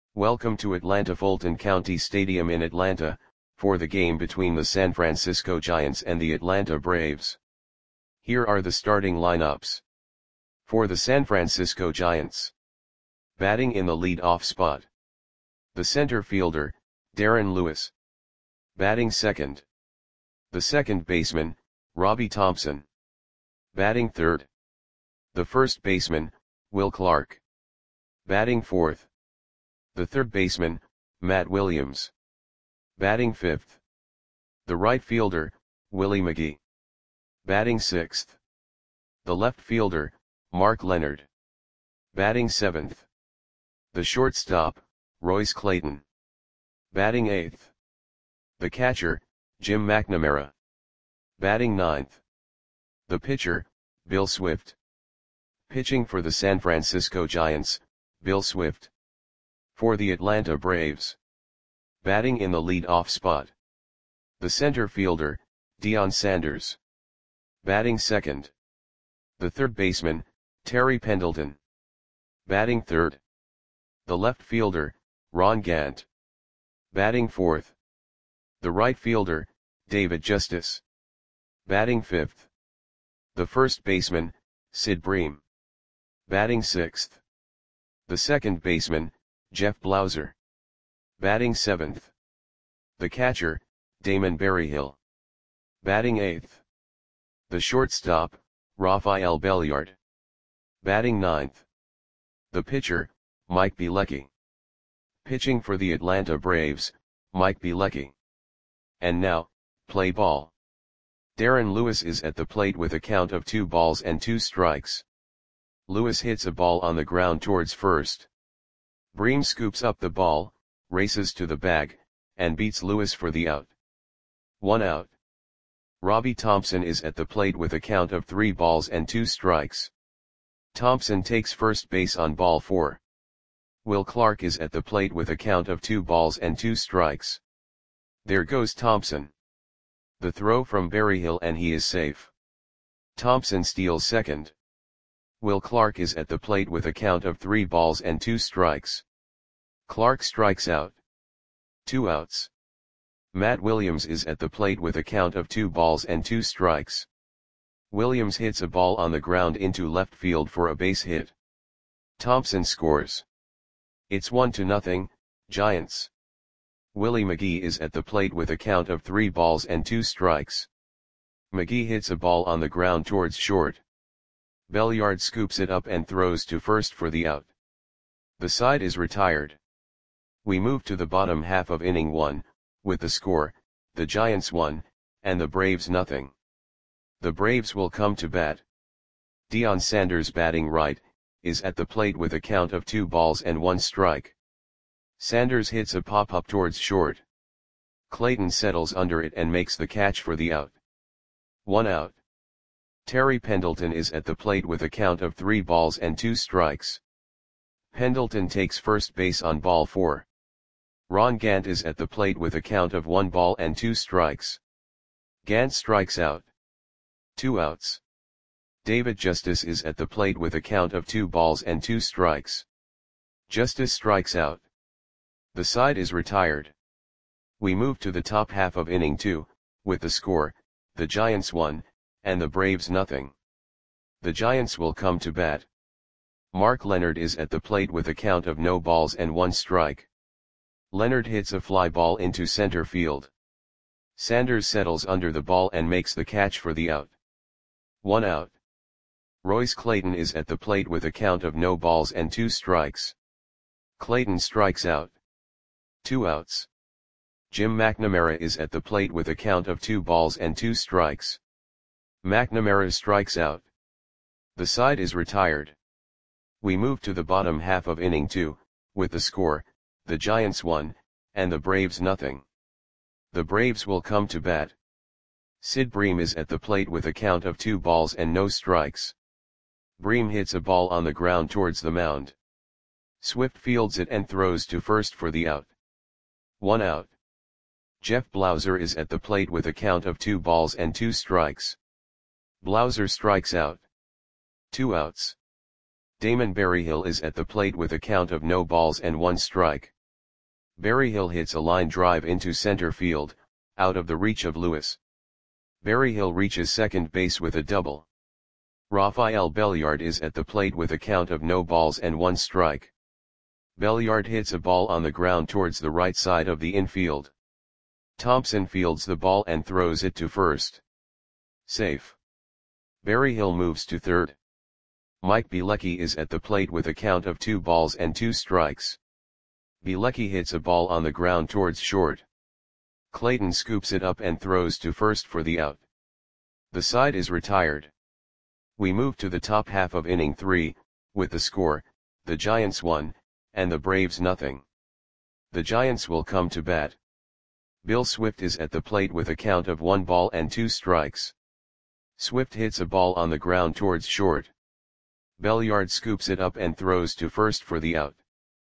Welcome to Atlanta Fulton County Stadium in Atlanta, for the game between the San Francisco Giants and the Atlanta Braves. Here are the starting lineups. For the San Francisco Giants. Batting in the lead-off spot. The center fielder, Darren Lewis. Batting second. The second baseman, Robbie Thompson. Batting third. The first baseman, Will Clark. Batting fourth. The third baseman, Matt Williams. Batting fifth. The right fielder, Willie McGee. Batting sixth. The left fielder, Mark Leonard. Batting seventh. The shortstop, Royce Clayton. Batting eighth. The catcher, Jim McNamara. Batting ninth. The pitcher, Bill Swift. Pitching for the San Francisco Giants, Bill Swift. For the Atlanta Braves. Batting in the lead-off spot. The center fielder, Deion Sanders. Batting second. The third baseman, Terry Pendleton. Batting third. The left fielder, Ron Gant. Batting fourth. The right fielder, David Justice. Batting fifth. The first baseman, Sid Bream. Batting sixth. The second baseman, Jeff Blauser. Batting seventh. The catcher, Damon Berryhill. Batting eighth. The shortstop, Rafael Belliard. Batting ninth. The pitcher, Mike Bielecki. Pitching for the Atlanta Braves, Mike Bielecki. And now, play ball. Darren Lewis is at the plate with a count of 2 balls and 2 strikes. Lewis hits a ball on the ground towards first. Bream scoops up the ball, races to the bag, and beats Lewis for the out. 1 out. Robbie Thompson is at the plate with a count of 3 balls and 2 strikes. Thompson takes first base on ball 4. Will Clark is at the plate with a count of 2 balls and 2 strikes. There goes Thompson. The throw from Berryhill and he is safe. Thompson steals second. Will Clark is at the plate with a count of 3 balls and 2 strikes. Clark strikes out. 2 outs. Matt Williams is at the plate with a count of 2 balls and 2 strikes. Williams hits a ball on the ground into left field for a base hit. Thompson scores. It's 1-0, Giants. Willie McGee is at the plate with a count of 3 balls and 2 strikes. McGee hits a ball on the ground towards short. Belliard scoops it up and throws to first for the out. The side is retired. We move to the bottom half of inning 1, with the score, the Giants 1, and the Braves 0. The Braves will come to bat. Deion Sanders, batting right, is at the plate with a count of 2 balls and 1 strike. Sanders hits a pop-up towards short. Clayton settles under it and makes the catch for the out. 1 out. Terry Pendleton is at the plate with a count of 3 balls and 2 strikes. Pendleton takes first base on ball 4. Ron Gant is at the plate with a count of 1 ball and 2 strikes. Gant strikes out. 2 outs. David Justice is at the plate with a count of 2 balls and 2 strikes. Justice strikes out. The side is retired. We move to the top half of inning 2, with the score, the Giants 1, and the Braves 0. The Giants will come to bat. Mark Leonard is at the plate with a count of no balls and 1 strike. Leonard hits a fly ball into center field. Sanders settles under the ball and makes the catch for the out. 1 out. Royce Clayton is at the plate with a count of no balls and 2 strikes. Clayton strikes out. 2 outs. Jim McNamara is at the plate with a count of 2 balls and 2 strikes. McNamara strikes out. The side is retired. We move to the bottom half of inning 2, with the score, the Giants 1, and the Braves 0. The Braves will come to bat. Sid Bream is at the plate with a count of 2 balls and no strikes. Bream hits a ball on the ground towards the mound. Swift fields it and throws to first for the out. 1 out. Jeff Blauser is at the plate with a count of 2 balls and 2 strikes. Blauser strikes out. 2 outs. Damon Berryhill is at the plate with a count of no balls and 1 strike. Berryhill hits a line drive into center field, out of the reach of Lewis. Berryhill reaches second base with a double. Rafael Belliard is at the plate with a count of no balls and one strike. Belliard hits a ball on the ground towards the right side of the infield. Thompson fields the ball and throws it to first. Safe. Berryhill moves to third. Mike Bielecki is at the plate with a count of 2 balls and 2 strikes. Bielecki hits a ball on the ground towards short. Clayton scoops it up and throws to first for the out. The side is retired. We move to the top half of inning 3, with the score, the Giants 1, and the Braves nothing. The Giants will come to bat. Bill Swift is at the plate with a count of 1 ball and 2 strikes. Swift hits a ball on the ground towards short. Belliard scoops it up and throws to first for the out.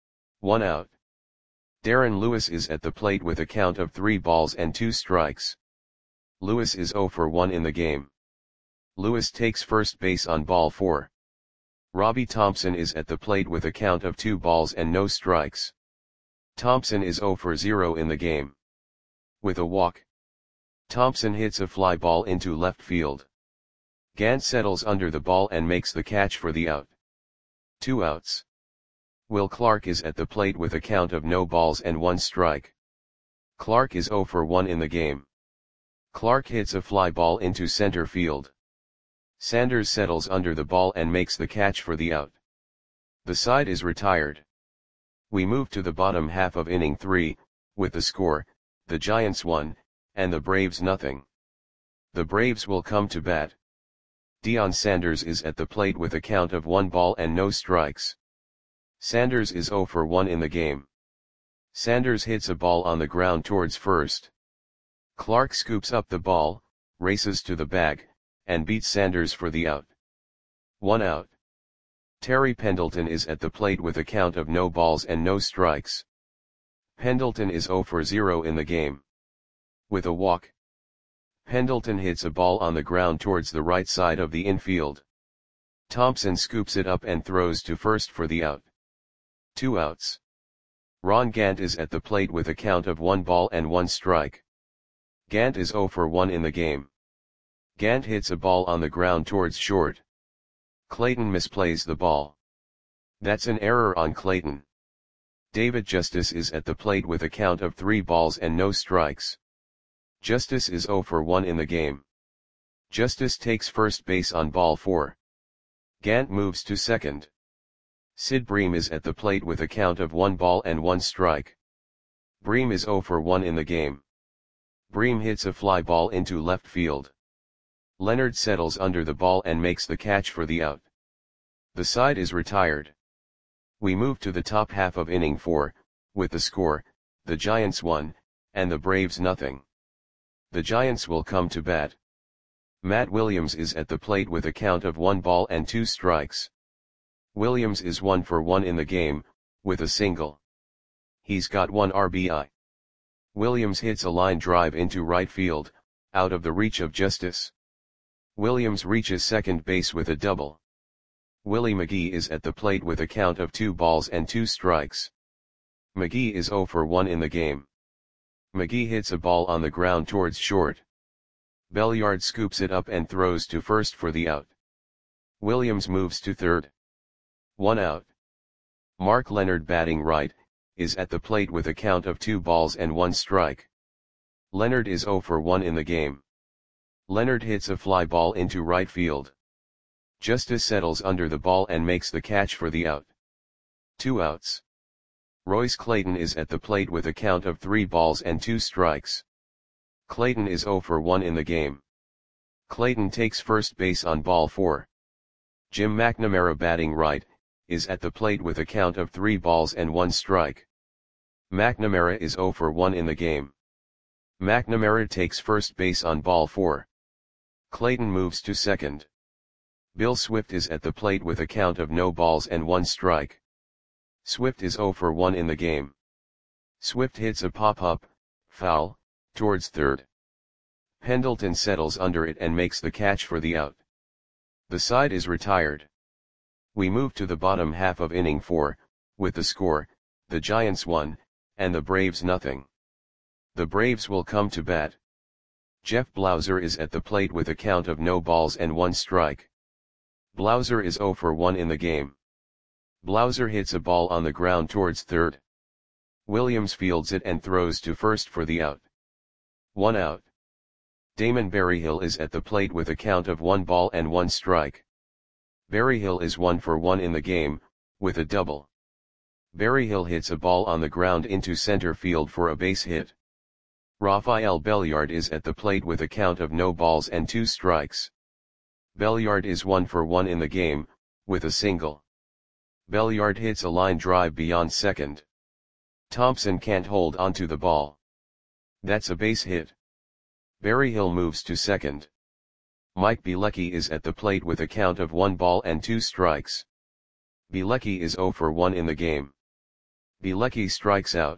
1 out. Darren Lewis is at the plate with a count of 3 balls and 2 strikes. Lewis is 0 for 1 in the game. Lewis takes first base on ball 4. Robbie Thompson is at the plate with a count of 2 balls and no strikes. Thompson is 0 for 0 in the game. With a walk, Thompson hits a fly ball into left field. Gant settles under the ball and makes the catch for the out. 2 outs. Will Clark is at the plate with a count of no balls and 1 strike. Clark is 0 for 1 in the game. Clark hits a fly ball into center field. Sanders settles under the ball and makes the catch for the out. The side is retired. We move to the bottom half of inning 3, with the score, the Giants 1, and the Braves nothing. The Braves will come to bat. Deion Sanders is at the plate with a count of 1 ball and no strikes. Sanders is 0 for 1 in the game. Sanders hits a ball on the ground towards first. Clark scoops up the ball, races to the bag, and beats Sanders for the out. 1 out. Terry Pendleton is at the plate with a count of no balls and no strikes. Pendleton is 0 for 0 in the game. With a walk, Pendleton hits a ball on the ground towards the right side of the infield. Thompson scoops it up and throws to first for the out. 2 outs. Ron Gant is at the plate with a count of 1 ball and 1 strike. Gant is 0 for 1 in the game. Gant hits a ball on the ground towards short. Clayton misplays the ball. That's an error on Clayton. David Justice is at the plate with a count of 3 balls and no strikes. Justice is 0 for 1 in the game. Justice takes first base on ball 4. Gant moves to second. Sid Bream is at the plate with a count of 1 ball and 1 strike. Bream is 0 for 1 in the game. Bream hits a fly ball into left field. Leonard settles under the ball and makes the catch for the out. The side is retired. We move to the top half of inning 4, with the score, the Giants 1, and the Braves nothing. The Giants will come to bat. Matt Williams is at the plate with a count of 1 ball and 2 strikes. Williams is 1 for 1 in the game, with a single. He's got 1 RBI. Williams hits a line drive into right field, out of the reach of Justice. Williams reaches second base with a double. Willie McGee is at the plate with a count of 2 balls and 2 strikes. McGee is 0 for 1 in the game. McGee hits a ball on the ground towards short. Belliard scoops it up and throws to first for the out. Williams moves to third. 1 out. Mark Leonard, batting right, is at the plate with a count of 2 balls and 1 strike. Leonard is 0 for 1 in the game. Leonard hits a fly ball into right field. Justice settles under the ball and makes the catch for the out. 2 outs. Royce Clayton is at the plate with a count of 3 balls and 2 strikes. Clayton is 0 for 1 in the game. Clayton takes first base on ball 4. Jim McNamara, batting right, is at the plate with a count of 3 balls and 1 strike. McNamara is 0 for 1 in the game. McNamara takes first base on ball 4. Clayton moves to second. Bill Swift is at the plate with a count of no balls and 1 strike. Swift is 0 for 1 in the game. Swift hits a pop-up, foul, towards third. Pendleton settles under it and makes the catch for the out. The side is retired. We move to the bottom half of inning 4, with the score, the Giants 1, and the Braves nothing. The Braves will come to bat. Jeff Blauser is at the plate with a count of no balls and 1 strike. Blauser is 0 for 1 in the game. Blauser hits a ball on the ground towards third. Williams fields it and throws to first for the out. 1 out. Damon Berryhill is at the plate with a count of 1 ball and 1 strike. Berryhill is 1 for 1 in the game, with a double. Berryhill hits a ball on the ground into center field for a base hit. Rafael Belliard is at the plate with a count of no balls and 2 strikes. Belliard is 1 for 1 in the game, with a single. Belliard hits a line drive beyond second. Thompson can't hold onto the ball. That's a base hit. Berryhill moves to second. Mike Bielecki is at the plate with a count of 1 ball and 2 strikes. Bielecki is 0 for 1 in the game. Bielecki strikes out.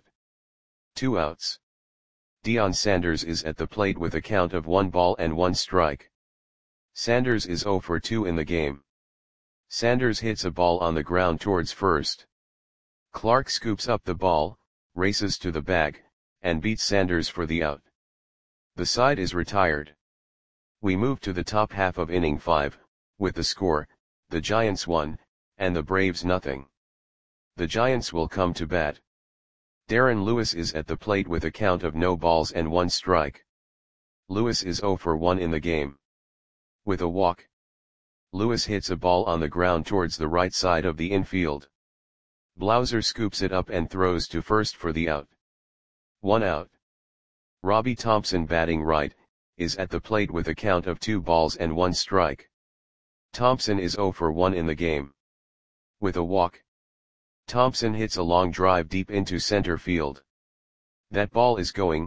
2 outs. Deion Sanders is at the plate with a count of 1 ball and 1 strike. Sanders is 0 for 2 in the game. Sanders hits a ball on the ground towards first. Clark scoops up the ball, races to the bag, and beats Sanders for the out. The side is retired. We move to the top half of inning 5, with the score, the Giants 1, and the Braves nothing. The Giants will come to bat. Darren Lewis is at the plate with a count of no balls and 1 strike. Lewis is 0 for 1 in the game. With a walk. Lewis hits a ball on the ground towards the right side of the infield. Blauser scoops it up and throws to first for the out. 1 out. Robbie Thompson, batting right, is at the plate with a count of 2 balls and 1 strike. Thompson is 0 for 1 in the game. With a walk. Thompson hits a long drive deep into center field. That ball is gone.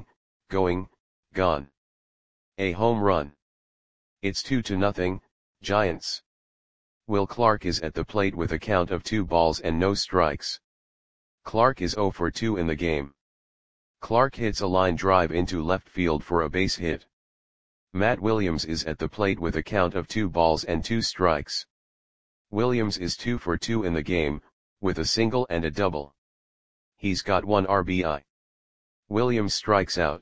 A home run. It's 2-0, Giants. Will Clark is at the plate with a count of 2 balls and no strikes. Clark is 0 for 2 in the game. Clark hits a line drive into left field for a base hit. Matt Williams is at the plate with a count of 2 balls and 2 strikes. Williams is 2 for 2 in the game, with a single and a double. He's got 1 RBI. Williams strikes out.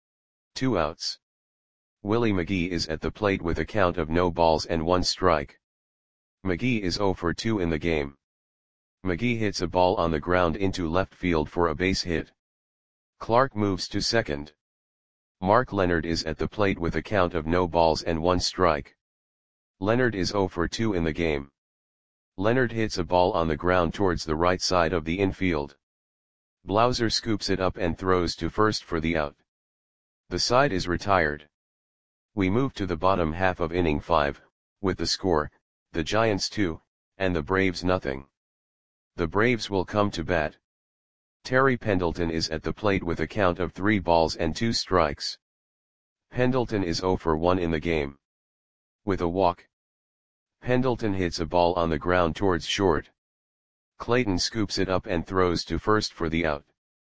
2 outs. Willie McGee is at the plate with a count of no balls and 1 strike. McGee is 0 for 2 in the game. McGee hits a ball on the ground into left field for a base hit. Clark moves to second. Mark Leonard is at the plate with a count of no balls and 1 strike. Leonard is 0 for 2 in the game. Leonard hits a ball on the ground towards the right side of the infield. Blauser scoops it up and throws to first for the out. The side is retired. We move to the bottom half of inning 5, with the score, the Giants 2, and the Braves nothing. The Braves will come to bat. Terry Pendleton is at the plate with a count of 3 balls and 2 strikes. Pendleton is 0 for 1 in the game. With a walk. Pendleton hits a ball on the ground towards short. Clayton scoops it up and throws to first for the out.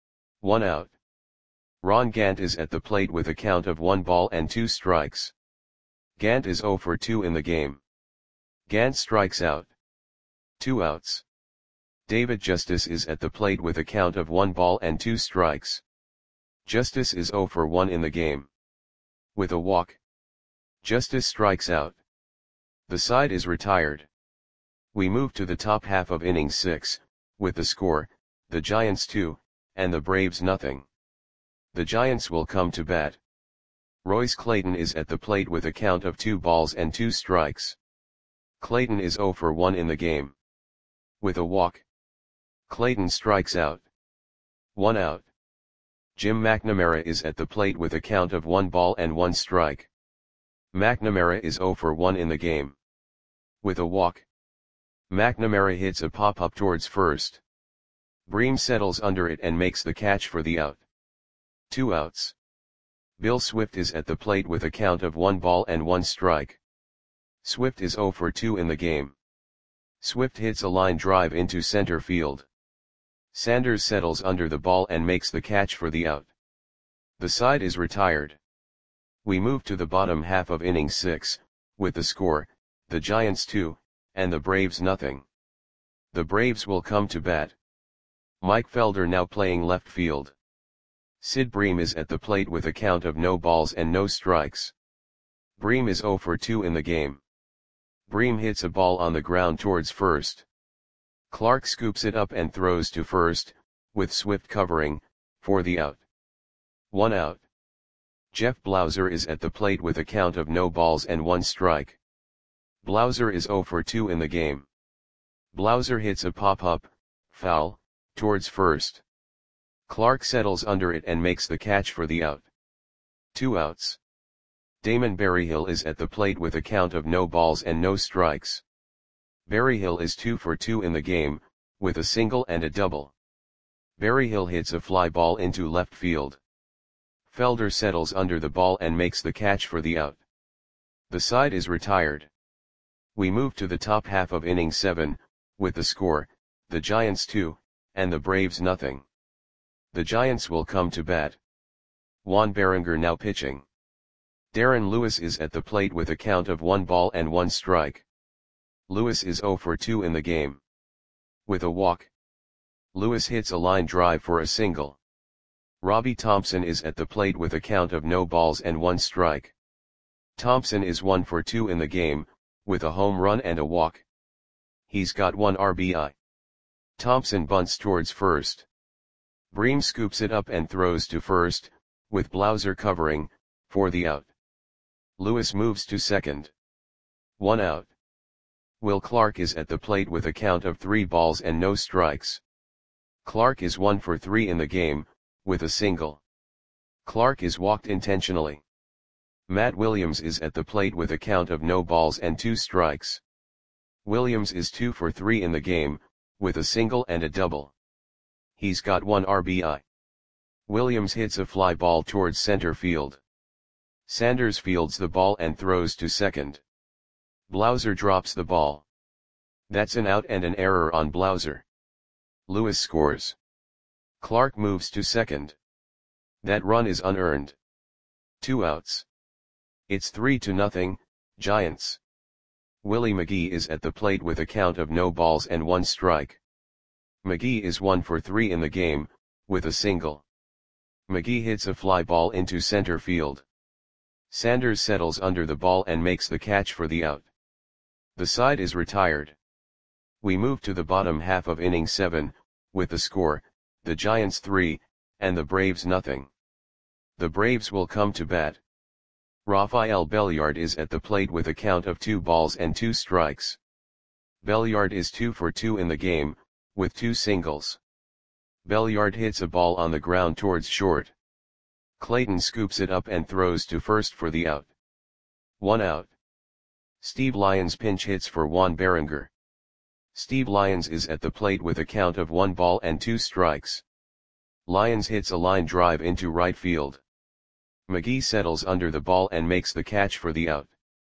1 out. Ron Gant is at the plate with a count of 1 ball and 2 strikes. Gant is 0 for 2 in the game. Gant strikes out. 2 outs. David Justice is at the plate with a count of 1 ball and 2 strikes. Justice is 0 for 1 in the game. With a walk. Justice strikes out. The side is retired. We move to the top half of inning 6, with the score, the Giants 2, and the Braves nothing. The Giants will come to bat. Royce Clayton is at the plate with a count of 2 balls and 2 strikes. Clayton is 0 for 1 in the game. With a walk. Clayton strikes out. 1 out. Jim McNamara is at the plate with a count of 1 ball and 1 strike. McNamara is 0 for 1 in the game. With a walk. McNamara hits a pop-up towards first. Bream settles under it and makes the catch for the out. 2 outs. Bill Swift is at the plate with a count of 1 ball and 1 strike. Swift is 0 for 2 in the game. Swift hits a line drive into center field. Sanders settles under the ball and makes the catch for the out. The side is retired. We move to the bottom half of inning 6, with the score, the Giants 2, and the Braves nothing. The Braves will come to bat. Mike Felder now playing left field. Sid Bream is at the plate with a count of no balls and no strikes. Bream is 0 for 2 in the game. Bream hits a ball on the ground towards first. Clark scoops it up and throws to first, with Swift covering, for the out. 1 out. Jeff Blauser is at the plate with a count of no balls and 1 strike. Blauser is 0 for 2 in the game. Blauser hits a pop-up, foul, towards first. Clark settles under it and makes the catch for the out. 2 outs. Damon Berryhill is at the plate with a count of no balls and no strikes. Berryhill is 2 for 2 in the game, with a single and a double. Berryhill hits a fly ball into left field. Felder settles under the ball and makes the catch for the out. The side is retired. We move to the top half of inning 7, with the score, the Giants 2, and the Braves nothing. The Giants will come to bat. Juan Berenger now pitching. Darren Lewis is at the plate with a count of 1 ball and 1 strike. Lewis is 0 for 2 in the game. With a walk. Lewis hits a line drive for a single. Robbie Thompson is at the plate with a count of no balls and 1 strike. Thompson is 1 for 2 in the game, with a home run and a walk. He's got 1 RBI. Thompson bunts towards first. Bream scoops it up and throws to first, with Blauser covering, for the out. Lewis moves to second. 1 out. Will Clark is at the plate with a count of 3 balls and no strikes. Clark is 1 for 3 in the game, with a single. Clark is walked intentionally. Matt Williams is at the plate with a count of no balls and 2 strikes. Williams is 2 for 3 in the game, with a single and a double. He's got 1 RBI. Williams hits a fly ball towards center field. Sanders fields the ball and throws to second. Blauser drops the ball. That's an out and an error on Blauser. Lewis scores. Clark moves to second. That run is unearned. 2 outs. It's 3-0, Giants. Willie McGee is at the plate with a count of no balls and 1 strike. McGee is 1 for 3 in the game, with a single. McGee hits a fly ball into center field. Sanders settles under the ball and makes the catch for the out. The side is retired. We move to the bottom half of inning 7, with the score, the Giants 3, and the Braves nothing. The Braves will come to bat. Rafael Belliard is at the plate with a count of 2 balls and 2 strikes. Belliard is 2 for 2 in the game, with 2 singles. Belliard hits a ball on the ground towards short. Clayton scoops it up and throws to first for the out. 1 out. Steve Lyons pinch hits for Juan Berenger. Steve Lyons is at the plate with a count of 1 ball and 2 strikes. Lyons hits a line drive into right field. McGee settles under the ball and makes the catch for the out.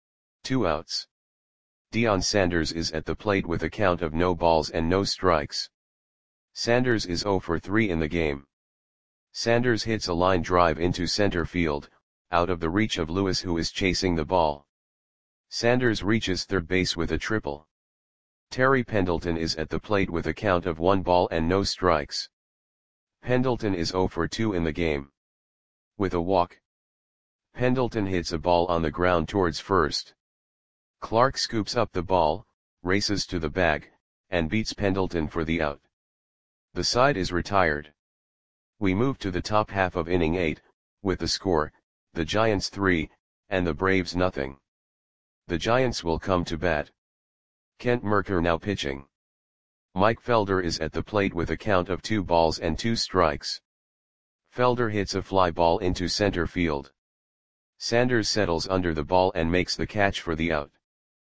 2 outs. Deion Sanders is at the plate with a count of no balls and no strikes. Sanders is 0 for 3 in the game. Sanders hits a line drive into center field, out of the reach of Lewis, who is chasing the ball. Sanders reaches third base with a triple. Terry Pendleton is at the plate with a count of 1 ball and no strikes. Pendleton is 0 for 2 in the game. With a walk. Pendleton hits a ball on the ground towards first. Clark scoops up the ball, races to the bag, and beats Pendleton for the out. The side is retired. We move to the top half of inning 8, with the score, the Giants 3, and the Braves nothing. The Giants will come to bat. Kent Mercker now pitching. Mike Felder is at the plate with a count of 2 balls and 2 strikes. Felder hits a fly ball into center field. Sanders settles under the ball and makes the catch for the out.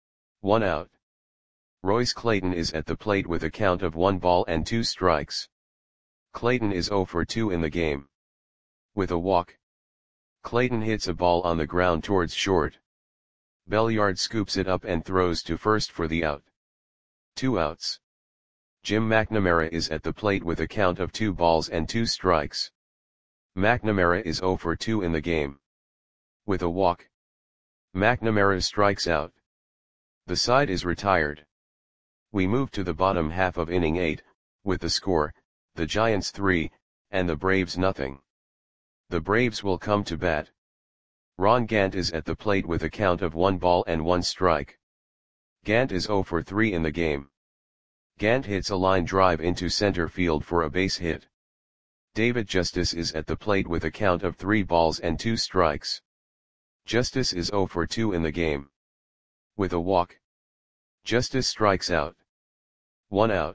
1 out. Royce Clayton is at the plate with a count of 1 ball and 2 strikes. Clayton is 0 for 2 in the game. With a walk. Clayton hits a ball on the ground towards short. Belliard scoops it up and throws to first for the out. 2 outs. Jim McNamara is at the plate with a count of 2 balls and 2 strikes. McNamara is 0 for 2 in the game. With a walk. McNamara strikes out. The side is retired. We move to the bottom half of inning 8, with the score, the Giants 3, and the Braves nothing. The Braves will come to bat. Ron Gant is at the plate with a count of 1 ball and 1 strike. Gant is 0 for 3 in the game. Gant hits a line drive into center field for a base hit. David Justice is at the plate with a count of 3 balls and 2 strikes. Justice is 0 for 2 in the game. With a walk, Justice strikes out. 1 out.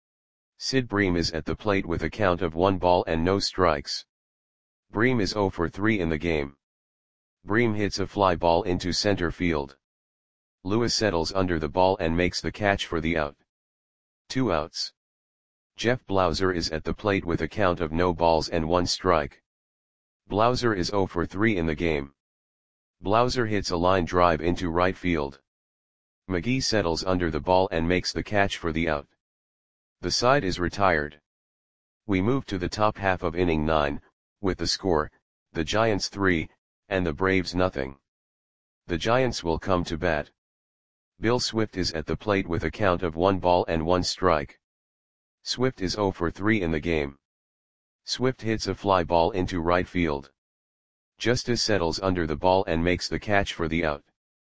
Sid Bream is at the plate with a count of 1 ball and no strikes. Bream is 0 for 3 in the game. Bream hits a fly ball into center field. Lewis settles under the ball and makes the catch for the out. 2 outs. Jeff Blauser is at the plate with a count of no balls and 1 strike. Blauser is 0 for 3 in the game. Blauser hits a line drive into right field. McGee settles under the ball and makes the catch for the out. The side is retired. We move to the top half of inning 9, with the score, the Giants 3, and the Braves nothing. The Giants will come to bat. Bill Swift is at the plate with a count of 1 ball and 1 strike. Swift is 0 for 3 in the game. Swift hits a fly ball into right field. Justice settles under the ball and makes the catch for the out.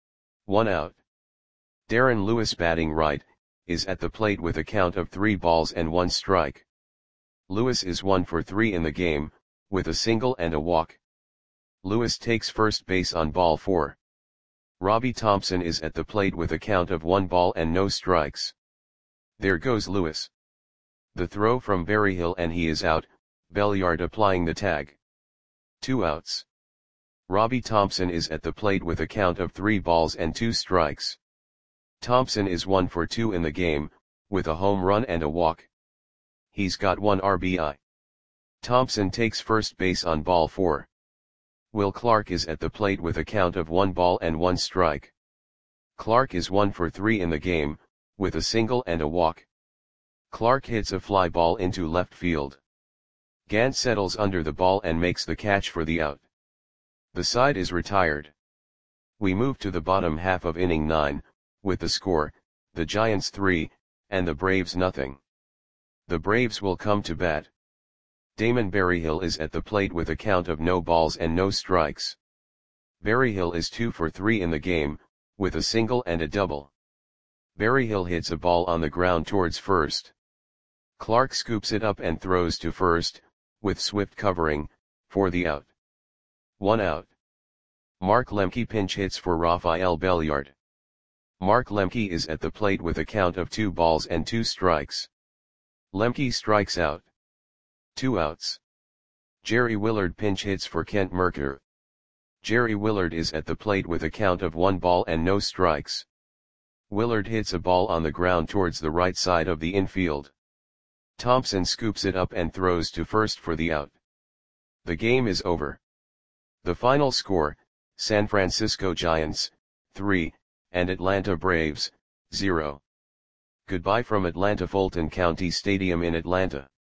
1 out. Darren Lewis, batting right, is at the plate with a count of 3 balls and 1 strike. Lewis is 1 for 3 in the game, with a single and a walk. Lewis takes first base on ball 4. Robbie Thompson is at the plate with a count of 1 ball and no strikes. There goes Lewis. The throw from Berryhill and he is out, Belliard applying the tag. 2 outs. Robbie Thompson is at the plate with a count of 3 balls and 2 strikes. Thompson is 1 for 2 in the game, with a home run and a walk. He's got 1 RBI. Thompson takes first base on ball 4. Will Clark is at the plate with a count of 1 ball and 1 strike. Clark is 1 for 3 in the game, with a single and a walk. Clark hits a fly ball into left field. Gant settles under the ball and makes the catch for the out. The side is retired. We move to the bottom half of inning 9, with the score, the Giants 3, and the Braves nothing. The Braves will come to bat. Damon Berryhill is at the plate with a count of no balls and no strikes. Berryhill is 2 for 3 in the game, with a single and a double. Berryhill hits a ball on the ground towards first. Clark scoops it up and throws to first, with Swift covering, for the out. 1 out. Mark Lemke pinch hits for Rafael Belliard. Mark Lemke is at the plate with a count of 2 balls and 2 strikes. Lemke strikes out. 2 outs. Jerry Willard pinch hits for Kent Mercker. Jerry Willard is at the plate with a count of 1 ball and no strikes. Willard hits a ball on the ground towards the right side of the infield. Thompson scoops it up and throws to first for the out. The game is over. The final score, San Francisco Giants, 3, and Atlanta Braves, 0. Goodbye from Atlanta Fulton County Stadium in Atlanta.